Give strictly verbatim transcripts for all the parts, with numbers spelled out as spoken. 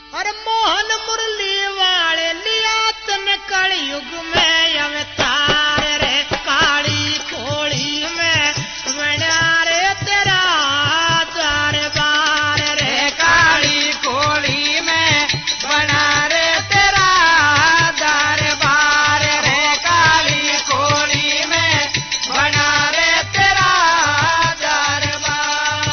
और मोहन मुरली वाले लिया तन कलयुग में अवतार रे काली खोली में बना रे तेरा दरबार रे काली खोली में बना रे तेरा दरबार रे काली खोली में बना रे तेरा दरबार।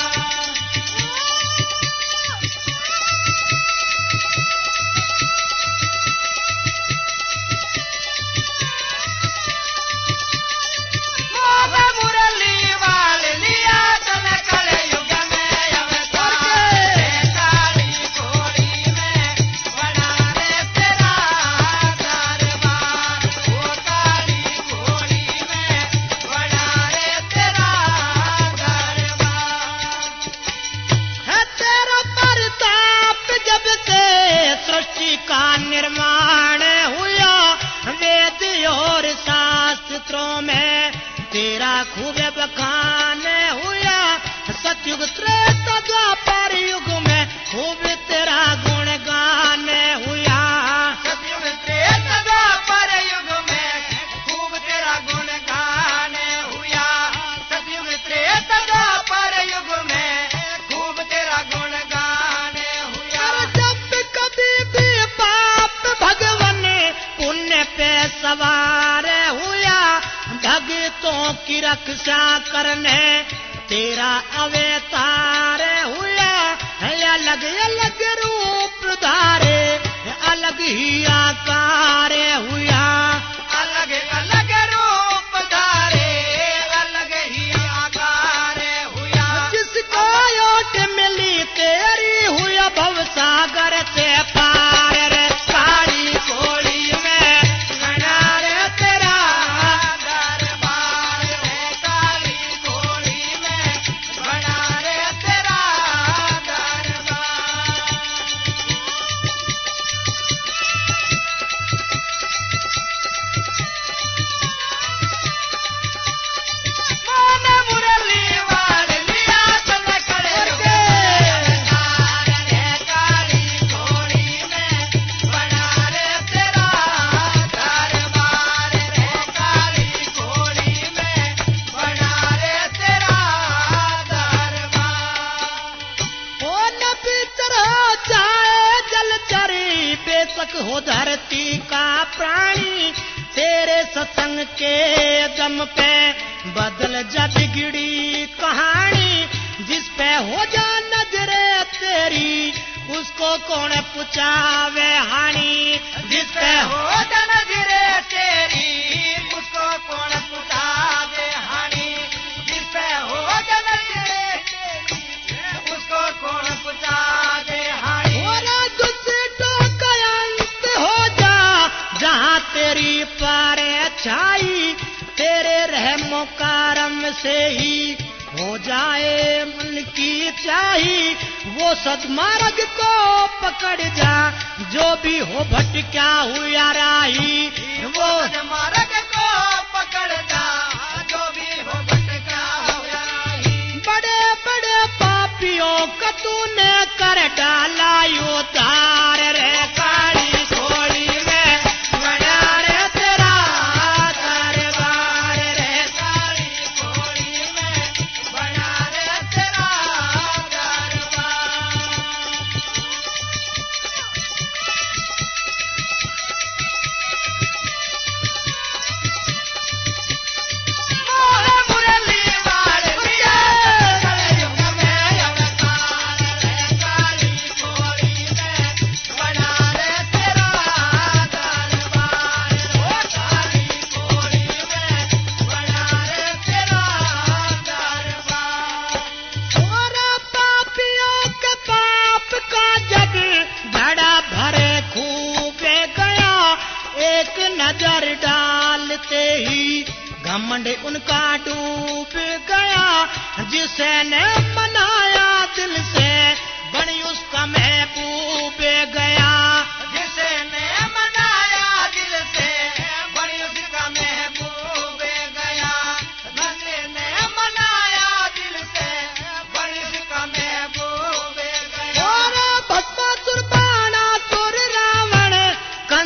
मोहन मुरली वाले लिया तन कलयुग में अवतार रे काली खोली में बना रे तेरा दरबार। ओ काली खोली में बना रे तेरा दरबार। है तेरा प्रताप जब से सृष्टि का निर्माण हुआ वेद और शास्त्रों में तेरा खूब बखान हुआ सतयुग त्रेता द्वापर युग में खूब तेरा गुणगान हुआ। सतयुग त्रेता द्वापर युग में खूब तेरा गुणगान हुआ। सतयुग त्रेता द्वापर युग में खूब तेरा गुणगान हुआ। और जब कभी भी पाप भगवन पुण्य पे सवार हुआ भक्तों की रक्षा करने तेरा अवतार हुआ। अलग अलग रूप धारे अलग ही आकार हुआ। अलग अलग रूप धारे अलग ही आकार हुआ। जिसको ओट मिली तेरी हुआ भवसागर से पार रे काली खोली में बना रे तेरा दरबार रे काली खोली में बना रे तेरा दरबार। मोहन मुरली वाले लिया तन कलयुग में अवतार रे काली खोली में बना रे तेरा दरबार रे काली खोली में बना रे तेरा दरबार। ओ नबी तरह जाए जलचरी बेशक हो धरती का प्राणी तेरे सत्संग के दम पे बदल जा बिगड़ी कहानी। जिस पे हो जा नजरे तेरी उसको कौन पुचावे हानि। जिस पे हो नजरे तेरी उसको कौन पुछा दे हानि। जिस पे हो नजरे तेरी उसको कौन पुछा दे हानि। और दुष्टों का अंत हो जा जहाँ तेरी पार छाई तेरे रहमो करम से ही हो जाए मन की चाही। वो सदमार्ग को पकड़ जा जो भी हो भटका हुआ राही। वो मार्ग को पकड़ जा जो भी हो भटका हुआ राही। बड़े बड़े पापियों का तूने कर डाला उद्धार रे काली खोली में बना रे तेरा दरबार रे काली खोली में बना रे तेरा दरबार। मोहन मुरली वाले लिया कलयुग में अवतार रे काली खोली में बना रे तेरा दरबार। ओ काली खोली में बना रे तेरा दरबार। और पापियों के पाप का जब घड़ा भरे खूब गया एक नजर डालते ही घमंड उनका डूब गया। जिसने मनाया दिल से बड़ी उसका महबूब गया। जिसने मनाया दिल से बड़ी उसका महबूब गया। जिसने मनाया दिल से बड़ी उसका महबूब गया। और भस्मासुर बाणा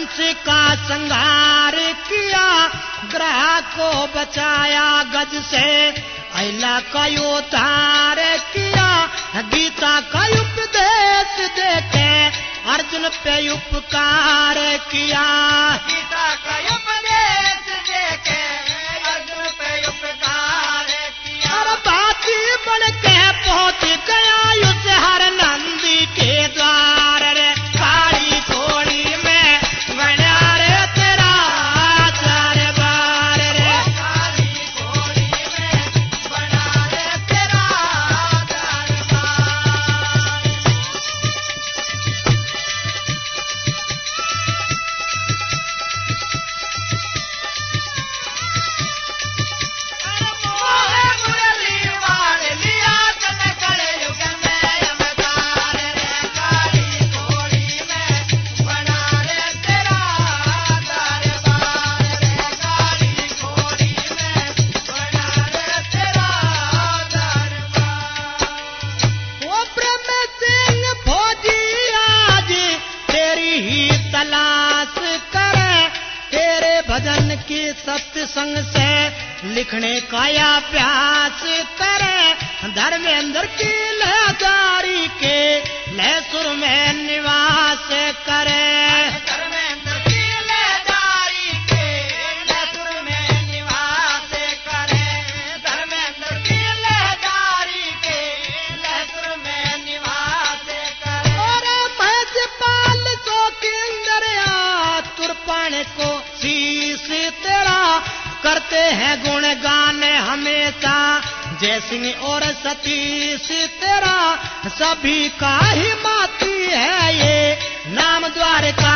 कंस का संहार किया, ग्रह को बचाया गज से, अहिला का उद्धार किया, गीता का उपदेश देके अर्जुन पे उपकार किया। गीता का उपदेश देके अर्जुन पे उपकार किया। और बाती बन के पहुंच गया उस हर नंदी के द्वार रे, काली घोड़ी में बना रे तेरा दरबार रे। काली घोड़ी में बना रे तेरा दरबार। मोहे मुरली वार लिया तन कड़े युग में यमदार रे, काली घोड़ी में बना रे तेरा दरबार रे, काली घोड़ी में बना रे तेरा दरबार। वो ब्रह्म सिंह फौजी आज तेरी ही तलाश करे, तेरे भजन की सत्संग से लिखने का या अभ्यास करे, धर्मेंद्र की लहदारी के लहसुर में निवास करे। धर्मेंद्र की लहदारी के लहसुर में निवास करे, धर्मेंद्र की लहदारी के लहसुर में निवास करे। और महजपाल को किंदरिया तुरपाने को शीश तेरा, करते हैं गुण गान हमेशा जय सिंह और सतीश तेरा, सभी का ही माती है ये नाम द्वारका